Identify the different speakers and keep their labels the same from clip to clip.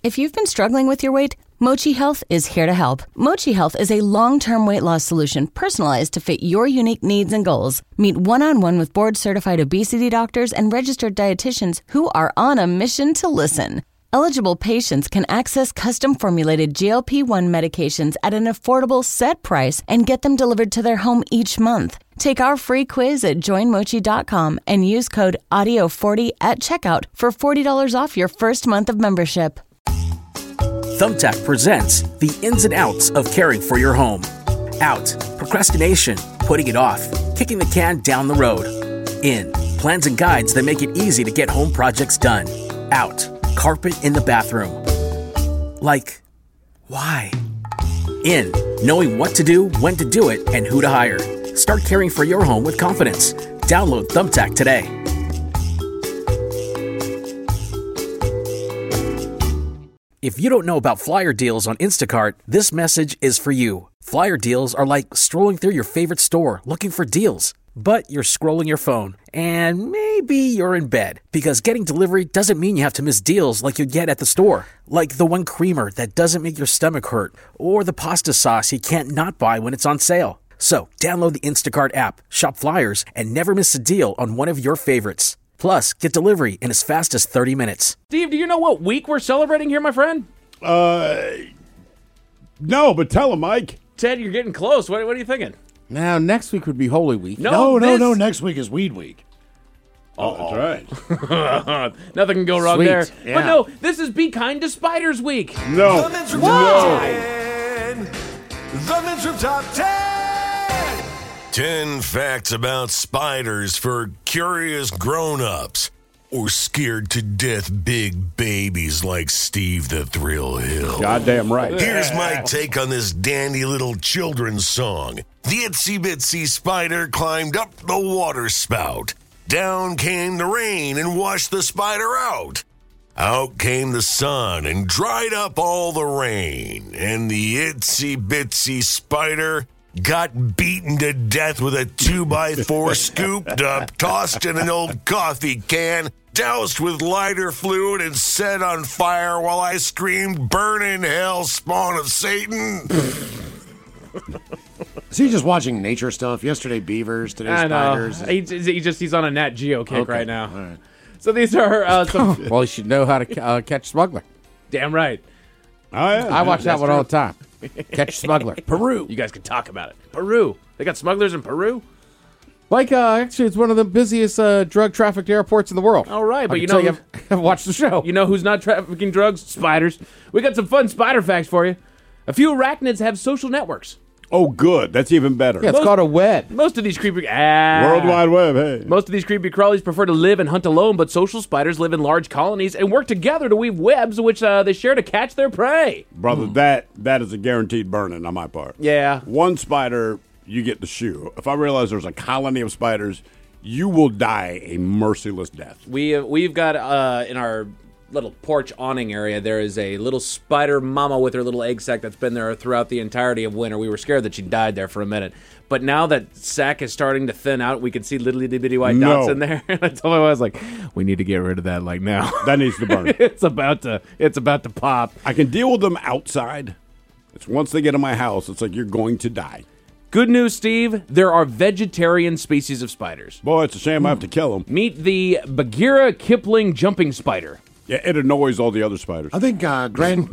Speaker 1: If you've been struggling with your weight, Mochi Health is here to help. Mochi Health is a long-term weight loss solution personalized to fit your unique needs and goals. Meet one-on-one with board-certified obesity doctors and registered dietitians who are on a mission to listen. Eligible patients can access custom-formulated GLP-1 medications at an affordable set price and get them delivered to their home each month. Take our free quiz at joinmochi.com and use code AUDIO40 at checkout for $40 off your first month of membership.
Speaker 2: Thumbtack presents the ins and outs of caring for your home. Out, procrastination, putting it off, kicking the can down the road. In, plans and guides that make it easy to get home projects done. Out, carpet in the bathroom. Like, why? In, knowing what to do, when to do it, and who to hire. Start caring for your home with confidence. Download Thumbtack today. If you don't know about flyer deals on Instacart, this message is for you. Flyer deals are like strolling through your favorite store looking for deals. But you're scrolling your phone, and maybe you're in bed, because getting delivery doesn't mean you have to miss deals like you get at the store. Like the one creamer that doesn't make your stomach hurt, or the pasta sauce you can't not buy when it's on sale. So download the Instacart app, shop flyers, and never miss a deal on one of your favorites. Plus, get delivery in as fast as 30 minutes.
Speaker 3: Steve, do you know what week we're celebrating here, my friend?
Speaker 4: No, but tell him, Mike.
Speaker 3: Ted, you're getting close. What are you thinking?
Speaker 5: Now, next week would be Holy Week.
Speaker 6: No. Next week is Weed Week.
Speaker 4: Oh, that's right.
Speaker 3: Nothing can go wrong
Speaker 5: Sweet.
Speaker 3: there.
Speaker 5: Yeah.
Speaker 3: But no, this is Be Kind to Spiders Week.
Speaker 4: No.
Speaker 7: The Men's Top 10. 10 facts about spiders for curious grown-ups or scared to death big babies like Steve the Thrill Hill.
Speaker 4: Goddamn right.
Speaker 7: Here's my take on this dandy little children's song. The itsy bitsy spider climbed up the water spout. Down came the rain and washed the spider out. Out came the sun and dried up all the rain. And the itsy bitsy spider got beaten to death with a 2x4 scooped up, tossed in an old coffee can, doused with lighter fluid and set on fire while I screamed, "Burn in hell, spawn of Satan."
Speaker 6: Is he just watching nature stuff? Yesterday beavers, today spiders.
Speaker 3: He's on a Nat Geo kick right now.
Speaker 6: All right.
Speaker 3: So these are some...
Speaker 5: Well, you should know how to catch smuggler.
Speaker 3: Damn right.
Speaker 4: Oh, yeah.
Speaker 5: I watch that one all the time. Catch smuggler. Peru.
Speaker 3: You guys can talk about it. Peru. They got smugglers in Peru?
Speaker 5: Like, actually, it's one of the busiest drug-trafficked airports in the world.
Speaker 3: All right, but
Speaker 5: you know, I've watched the show.
Speaker 3: You know who's not trafficking drugs? Spiders. We got some fun spider facts for you. A few arachnids have social networks.
Speaker 4: Oh, good. That's even better.
Speaker 5: Yeah, it's called a web.
Speaker 3: Most of these creepy...
Speaker 4: World Wide Web, hey.
Speaker 3: Most of these creepy crawlies prefer to live and hunt alone, but social spiders live in large colonies and work together to weave webs which they share to catch their prey.
Speaker 4: Brother, that is a guaranteed burning on my part.
Speaker 3: Yeah.
Speaker 4: One spider, you get the shoe. If I realize there's a colony of spiders, you will die a merciless death.
Speaker 3: We've got in our little porch awning area, there is a little spider mama with her little egg sac that's been there throughout the entirety of winter. We were scared that she died there for a minute. But now that sac is starting to thin out, we can see little itty bitty white dots in there. I told my wife, I was like, we need to get rid of that like now.
Speaker 4: That needs to burn.
Speaker 3: It's about to pop.
Speaker 4: I can deal with them outside. It's once they get in my house, it's like you're going to die.
Speaker 3: Good news, Steve. There are vegetarian species of spiders.
Speaker 4: Boy, it's a shame I have to kill them.
Speaker 3: Meet the Bagheera Kipling jumping spider.
Speaker 4: Yeah, it annoys all the other spiders.
Speaker 6: I think Granddaddy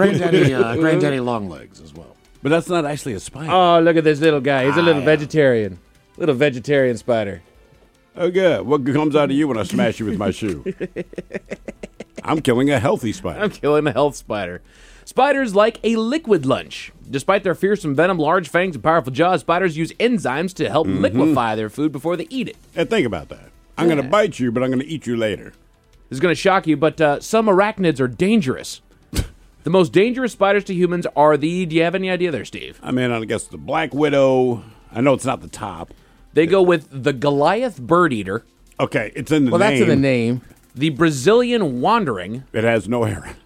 Speaker 6: Longlegs as well.
Speaker 4: But that's not actually a spider.
Speaker 3: Oh, look at this little guy. He's a little vegetarian. Little vegetarian spider.
Speaker 4: Oh, good. What comes out of you when I smash you with my shoe? I'm killing a healthy spider.
Speaker 3: I'm killing a health spider. Spiders like a liquid lunch. Despite their fearsome venom, large fangs, and powerful jaws, spiders use enzymes to help liquefy their food before they eat it.
Speaker 4: And think about that. I'm going to bite you, but I'm going to eat you later.
Speaker 3: This is going to shock you, but some arachnids are dangerous. The most dangerous spiders to humans are do you have any idea there, Steve?
Speaker 4: I mean, I guess the black widow. I know it's not the top.
Speaker 3: They go with the Goliath bird eater.
Speaker 4: Okay, it's in the name.
Speaker 5: Well, that's in the name.
Speaker 3: The Brazilian wandering.
Speaker 4: It has no hair.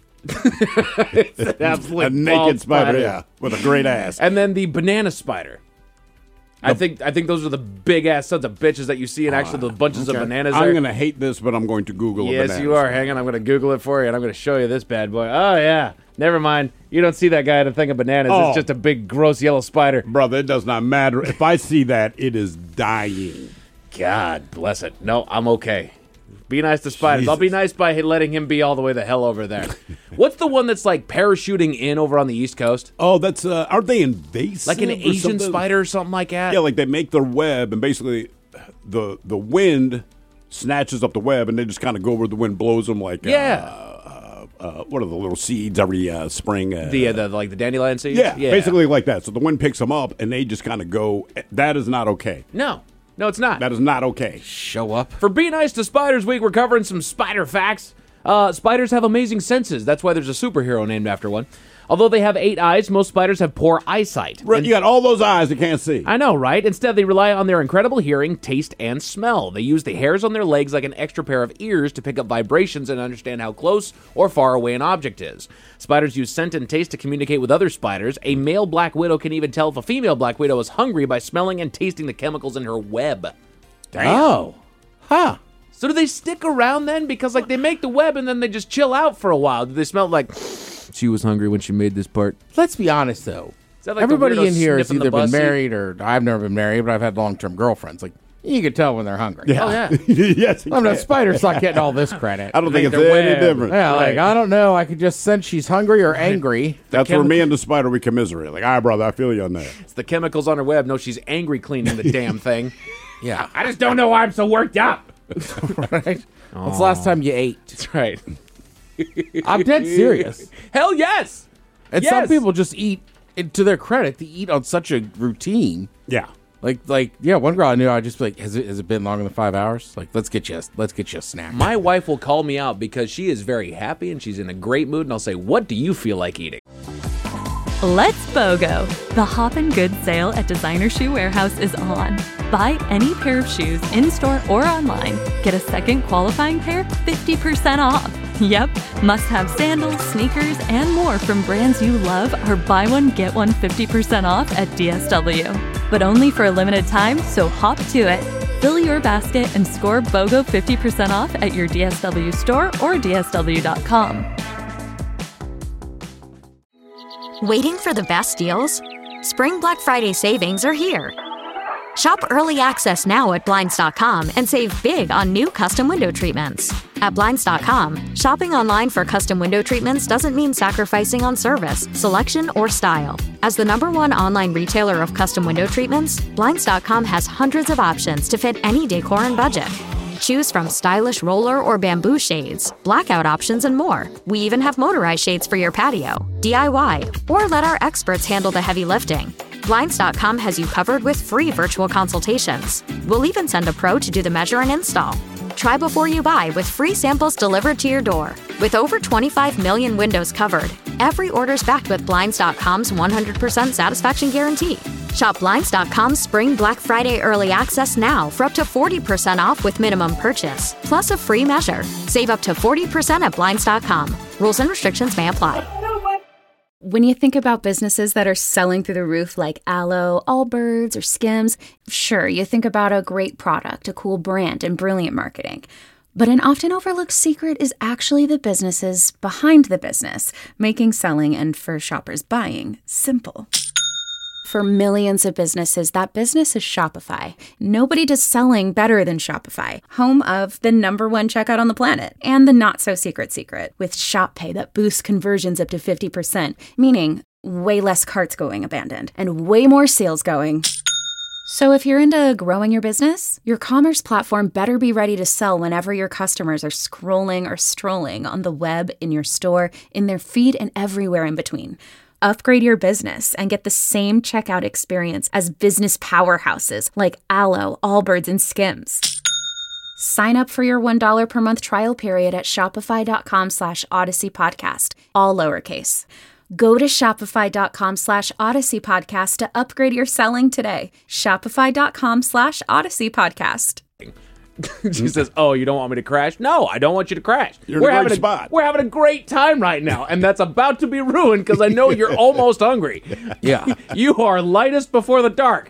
Speaker 3: It's an absolute
Speaker 4: a naked spider, yeah, with a great ass.
Speaker 3: And then the banana spider. I think those are the big ass sons of bitches that you see in actually the bunches of bananas there.
Speaker 4: I'm going to hate this, but I'm going to Google
Speaker 3: Yes,
Speaker 4: bananas.
Speaker 3: you are. Hang on, I'm going to Google it for you, and I'm going to show you this bad boy. Oh, yeah. Never mind. You don't see that guy in a thing of bananas.
Speaker 4: Oh.
Speaker 3: It's just a big, gross yellow spider.
Speaker 4: Brother, it does not matter. If I see that, it is dying.
Speaker 3: God bless it. No, I'm okay. Be nice to spiders.
Speaker 4: Jesus.
Speaker 3: I'll be nice by letting him be all the way the hell over there. What's the one that's like parachuting in over on the East Coast?
Speaker 4: Oh, that's aren't they invasive?
Speaker 3: Like an
Speaker 4: or
Speaker 3: Asian
Speaker 4: something?
Speaker 3: spider or something like that?
Speaker 4: Yeah, like they make their web, and basically the wind snatches up the web, and they just kind of go where the wind blows them. Like what are the little seeds every spring?
Speaker 3: The like the dandelion seeds?
Speaker 4: yeah, basically like that. So the wind picks them up, and they just kind of go. That is not okay.
Speaker 3: No, it's not.
Speaker 4: That is not okay.
Speaker 5: Show up.
Speaker 3: For Be Nice to Spiders Week, we're covering some spider facts. Spiders have amazing senses. That's why there's a superhero named after one. Although they have 8 eyes, most spiders have poor eyesight.
Speaker 4: Right, you got all those eyes that can't see.
Speaker 3: I know, right? Instead, they rely on their incredible hearing, taste, and smell. They use the hairs on their legs like an extra pair of ears to pick up vibrations and understand how close or far away an object is. Spiders use scent and taste to communicate with other spiders. A male black widow can even tell if a female black widow is hungry by smelling and tasting the chemicals in her web.
Speaker 4: Damn.
Speaker 5: Oh. Huh.
Speaker 3: So do they stick around then? Because like they make the web and then they just chill out for a while. Do they smell like she was hungry when she made this part?
Speaker 5: Let's be honest, though.
Speaker 3: Is that like
Speaker 5: Everybody
Speaker 3: the weirdo
Speaker 5: in here has
Speaker 3: sniffing the
Speaker 5: either been
Speaker 3: bus seat?
Speaker 5: married or I've never been married, but I've had long-term girlfriends. Like, you can tell when they're hungry.
Speaker 3: Oh, yeah.
Speaker 4: Yes. you
Speaker 5: I'm not
Speaker 4: can.
Speaker 5: spiders not getting all this credit.
Speaker 4: I don't think it's
Speaker 3: Make their
Speaker 4: any
Speaker 3: web.
Speaker 4: different.
Speaker 5: Yeah, like, I don't know. I could just sense she's hungry or angry.
Speaker 4: That's where me and the spider we commiserate. Like, all right, brother, I feel you on that.
Speaker 3: It's the chemicals on her web. No, she's angry cleaning the damn thing.
Speaker 5: Yeah.
Speaker 3: I just don't know why I'm so worked up.
Speaker 5: Right? When's the last time you ate?
Speaker 3: That's right.
Speaker 5: I'm dead serious.
Speaker 3: Hell yes.
Speaker 5: And
Speaker 3: Yes.
Speaker 5: some people just eat, and to their credit, they eat on such a routine.
Speaker 4: Yeah.
Speaker 5: Like, yeah, one girl I knew, I just be like, has it been longer than 5 hours? Like, let's get you a snack.
Speaker 3: My wife will call me out because she is very happy and she's in a great mood, and I'll say, "What do you feel like eating?"
Speaker 8: Let's BOGO! The Hop and Good sale at Designer Shoe Warehouse is on. Buy any pair of shoes in-store or online. Get a second qualifying pair 50% off. Yep, must-have sandals, sneakers, and more from brands you love are buy one, get one 50% off at DSW. But only for a limited time, so hop to it. Fill your basket and score BOGO 50% off at your DSW store or DSW.com.
Speaker 9: Waiting for the best deals? Spring Black Friday savings are here. Shop early access now at Blinds.com and save big on new custom window treatments. At Blinds.com, shopping online for custom window treatments doesn't mean sacrificing on service, selection, or style. As the #1 online retailer of custom window treatments, Blinds.com has hundreds of options to fit any decor and budget. Choose from stylish roller or bamboo shades, blackout options, and more. We even have motorized shades for your patio, DIY, or let our experts handle the heavy lifting. Blinds.com has you covered with free virtual consultations. We'll even send a pro to do the measure and install. Try before you buy with free samples delivered to your door. With over 25 million windows covered, every order's backed with Blinds.com's 100% satisfaction guarantee. Shop Blinds.com's Spring Black Friday Early Access now for up to 40% off with minimum purchase, plus a free measure. Save up to 40% at Blinds.com. Rules and restrictions may apply.
Speaker 10: When you think about businesses that are selling through the roof like Aloe, Allbirds, or Skims, sure, you think about a great product, a cool brand, and brilliant marketing. But an often overlooked secret is actually the businesses behind the business, making selling and for shoppers buying simple. For millions of businesses, that business is Shopify. Nobody does selling better than Shopify, home of the #1 checkout on the planet, and the not-so-secret secret, with Shop Pay that boosts conversions up to 50%, meaning way less carts going abandoned, and way more sales going. So if you're into growing your business, your commerce platform better be ready to sell whenever your customers are scrolling or strolling on the web, in your store, in their feed, and everywhere in between. Upgrade your business and get the same checkout experience as business powerhouses like Aloe, Allbirds, and Skims. Sign up for your $1 per month trial period at shopify.com/Odyssey Podcast, all lowercase. Go to shopify.com /Odyssey Podcast to upgrade your selling today. Shopify.com /Odyssey Podcast.
Speaker 3: She says, "Oh, you don't want me to crash?" No, I don't want you to crash.
Speaker 4: You're in a great spot.
Speaker 3: We're having a great time right now, and that's about to be ruined because I know you're almost hungry.
Speaker 5: Yeah.
Speaker 3: You are lightest before the dark.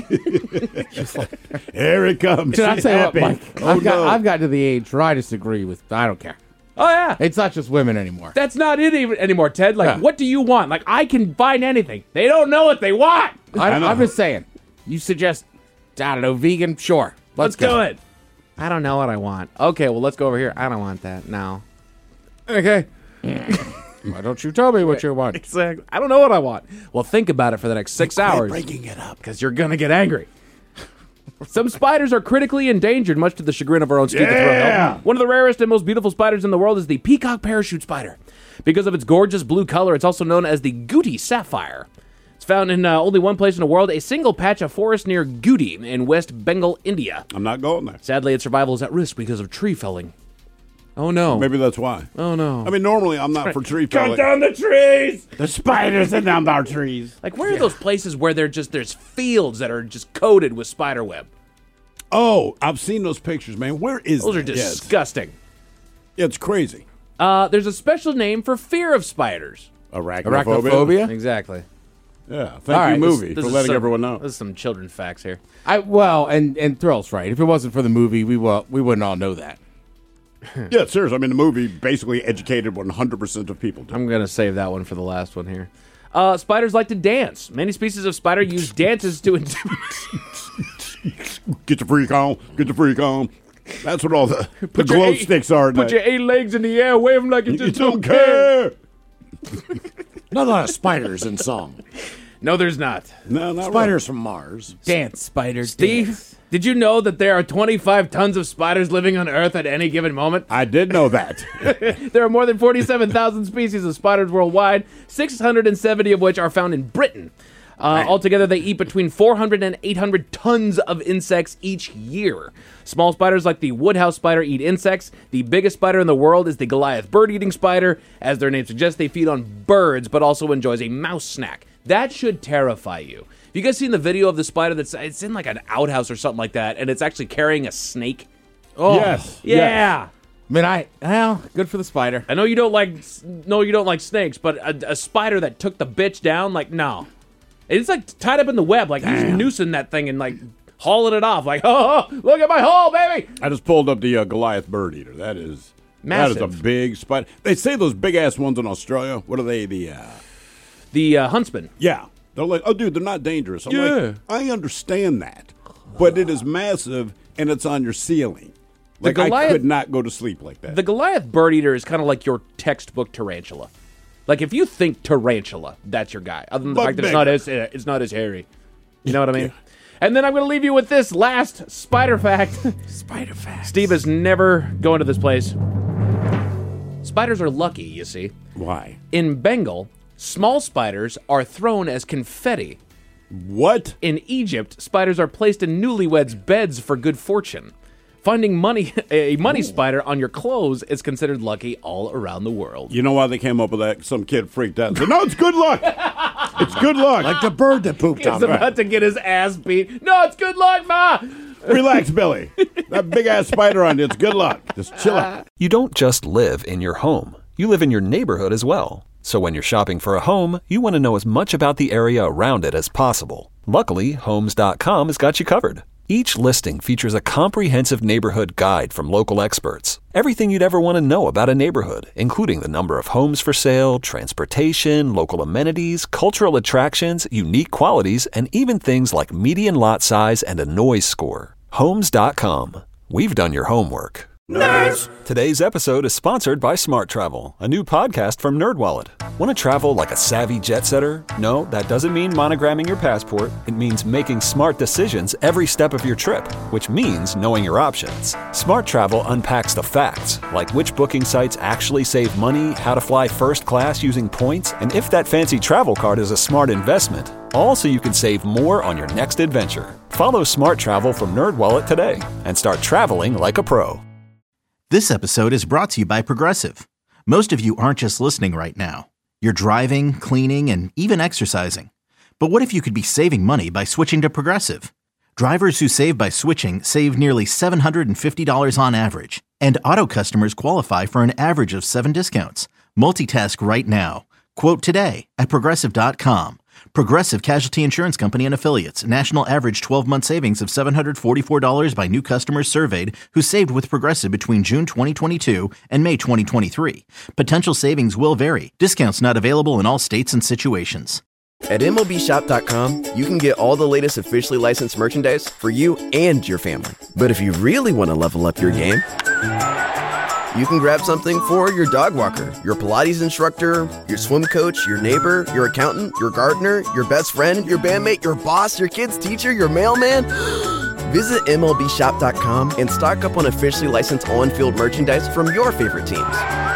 Speaker 4: Here it comes.
Speaker 5: Can I
Speaker 4: She's
Speaker 5: say what,
Speaker 4: happy.
Speaker 5: Mike?
Speaker 4: Oh,
Speaker 5: I've got to the age where I disagree with. I don't care.
Speaker 3: Oh yeah,
Speaker 5: It's not just women anymore.
Speaker 3: that's not it even anymore, Ted. Like,
Speaker 5: Yeah.
Speaker 3: what do you want? Like, I can find anything. They don't know what they want.
Speaker 5: I'm just saying. You suggest, I don't know, vegan? Sure.
Speaker 3: Let's
Speaker 5: go.
Speaker 3: do it. I don't know what I want. Okay, well, let's go over here. I don't want that. No.
Speaker 5: Okay. Why don't you tell me what you want?
Speaker 3: Exactly. I don't know what I want. Well, think about it for the next 6 hours.
Speaker 4: breaking it up.
Speaker 3: Because you're going to get angry. Some spiders are critically endangered, much to the chagrin of our own Steve the Thrill Hill. One of the rarest and most beautiful spiders in the world is the peacock parachute spider. Because of its gorgeous blue color, it's also known as the Gooty sapphire. It's found in only one place in the world, a single patch of forest near Gooty in West Bengal, India.
Speaker 4: I'm not going there.
Speaker 3: Sadly, its survival is at risk because of tree felling. Oh, no.
Speaker 4: Maybe that's why.
Speaker 3: Oh, no.
Speaker 4: I mean, normally I'm not for tree felling.
Speaker 3: Cut down the trees!
Speaker 4: The spiders are down our trees.
Speaker 3: Like, where are those places where there's fields that are just coated with spider web?
Speaker 4: Oh, I've seen those pictures, man. Where is
Speaker 3: Those are
Speaker 4: that?
Speaker 3: disgusting.
Speaker 4: Yeah, it's crazy.
Speaker 3: There's a special name for fear of spiders.
Speaker 5: Arachnophobia?
Speaker 3: Exactly.
Speaker 4: Yeah, thank
Speaker 5: All right,
Speaker 4: you, movie,
Speaker 3: This
Speaker 4: for
Speaker 3: is
Speaker 4: letting
Speaker 3: some-
Speaker 4: everyone know.
Speaker 3: This is some children's facts here.
Speaker 5: And Thrill's right. If it wasn't for the movie, we wouldn't all know that.
Speaker 4: Yeah, seriously. I mean, the movie basically educated 100% of people.
Speaker 3: I'm going to save that one for the last one here. Spiders like to dance. Many species of spider use dances to
Speaker 4: Get your freak on. Get your freak on. That's what all the glow sticks are.
Speaker 3: Put your 8 legs in the air, wave them like you just
Speaker 4: don't care.
Speaker 6: Not a lot of spiders in song.
Speaker 3: No, there's not.
Speaker 4: No, not
Speaker 6: Spiders from Mars.
Speaker 5: Dance, spider,
Speaker 3: Steve,
Speaker 5: dance.
Speaker 3: did you know that there are 25 tons of spiders living on Earth at any given moment?
Speaker 4: I did know that.
Speaker 3: There are more than 47,000 species of spiders worldwide, 670 of which are found in Britain. Altogether, they eat between 400 and 800 tons of insects each year. Small spiders like the woodhouse spider eat insects. The biggest spider in the world is the Goliath bird-eating spider. As their name suggests, they feed on birds, but also enjoys a mouse snack. That should terrify you. Have you guys seen the video of the spider it's in like an outhouse or something like that, and it's actually carrying a snake?
Speaker 5: Oh,
Speaker 4: Yes.
Speaker 3: Yeah.
Speaker 5: I mean, good for the spider.
Speaker 3: I know you don't like snakes, but a spider that took the bitch down, like, no. It's like tied up in the web, like he's noosing that thing and like hauling it off, like, oh, look at my hole, baby.
Speaker 4: I just pulled up the Goliath bird eater. That is
Speaker 3: Massive.
Speaker 4: That is a big spider. They say those big ass ones in Australia. What are they?
Speaker 3: The huntsman.
Speaker 4: Yeah, they're like, oh, dude, they're not dangerous. I'm like, I understand that, but it is massive and it's on your ceiling. Like, I could not go to sleep like that.
Speaker 3: The Goliath bird eater is kind of like your textbook tarantula. Like, if you think tarantula, that's your guy. Other than the fact that it's not as hairy. You know what I mean?
Speaker 4: Yeah.
Speaker 3: And then I'm going to leave you with this last spider fact.
Speaker 5: Spider fact.
Speaker 3: Steve is never going to this place. Spiders are lucky, you see.
Speaker 4: Why?
Speaker 3: In Bengal, small spiders are thrown as confetti.
Speaker 4: What?
Speaker 3: In Egypt, spiders are placed in newlyweds' beds for good fortune. Finding a money spider on your clothes is considered lucky all around the world.
Speaker 4: You know why they came up with that? Some kid freaked out and said, no, it's good luck. It's good luck.
Speaker 6: Like the bird that pooped
Speaker 3: He's
Speaker 6: on me.
Speaker 3: about to get his ass beat. No, it's good luck, Ma!
Speaker 4: Relax, Billy. That big ass spider on you, it's good luck. Just chill out.
Speaker 11: You don't just live in your home. You live in your neighborhood as well. So when you're shopping for a home, you want to know as much about the area around it as possible. Luckily, Homes.com has got you covered. Each listing features a comprehensive neighborhood guide from local experts. Everything you'd ever want to know about a neighborhood, including the number of homes for sale, transportation, local amenities, cultural attractions, unique qualities, and even things like median lot size and a noise score. Homes.com. We've done your homework. Nerds! Today's episode is sponsored by Smart Travel, a new podcast from NerdWallet. Want to travel like a savvy jet setter? No, that doesn't mean monogramming your passport. It means making smart decisions every step of your trip, which means knowing your options. Smart Travel unpacks the facts, like which booking sites actually save money, how to fly first class using points, and if that fancy travel card is a smart investment. All so you can save more on your next adventure. Follow Smart Travel from NerdWallet today and start traveling like a pro.
Speaker 12: This episode is brought to you by Progressive. Most of you aren't just listening right now. You're driving, cleaning, and even exercising. But what if you could be saving money by switching to Progressive? Drivers who save by switching save nearly $750 on average. And Auto customers qualify for an average of 7 discounts. Multitask right now. Quote today at Progressive.com. Progressive Casualty Insurance Company and Affiliates. National average 12-month savings of $744 by new customers surveyed who saved with Progressive between June 2022 and May 2023. Potential savings will vary. Discounts not available in all states and situations.
Speaker 13: At MLBshop.com, you can get all the latest officially licensed merchandise for you and your family. But if you really want to level up your game, you can grab something for your dog walker, your Pilates instructor, your swim coach, your neighbor, your accountant, your gardener, your best friend, your bandmate, your boss, your kid's teacher, your mailman. Visit MLBshop.com and stock up on officially licensed on-field merchandise from your favorite teams.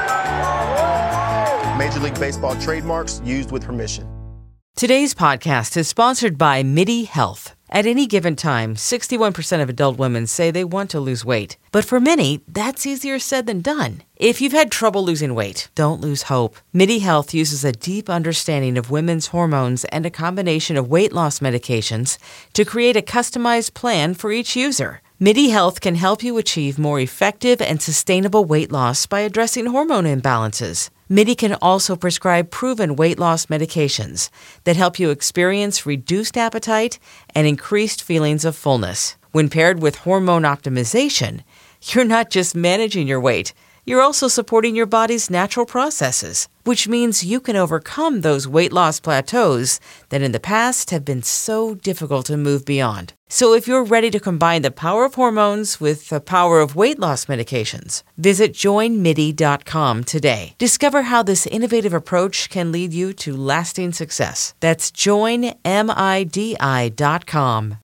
Speaker 14: Major League Baseball trademarks used with permission.
Speaker 15: Today's podcast is sponsored by MIDI Health. At any given time, 61% of adult women say they want to lose weight. But for many, that's easier said than done. If you've had trouble losing weight, don't lose hope. MIDI Health uses a deep understanding of women's hormones and a combination of weight loss medications to create a customized plan for each user. MIDI Health can help you achieve more effective and sustainable weight loss by addressing hormone imbalances. MIDI can also prescribe proven weight loss medications that help you experience reduced appetite and increased feelings of fullness. When paired with hormone optimization, you're not just managing your weight, you're also supporting your body's natural processes, which means you can overcome those weight loss plateaus that in the past have been so difficult to move beyond. So if you're ready to combine the power of hormones with the power of weight loss medications, visit joinmidi.com today. Discover how this innovative approach can lead you to lasting success. That's joinmidi.com.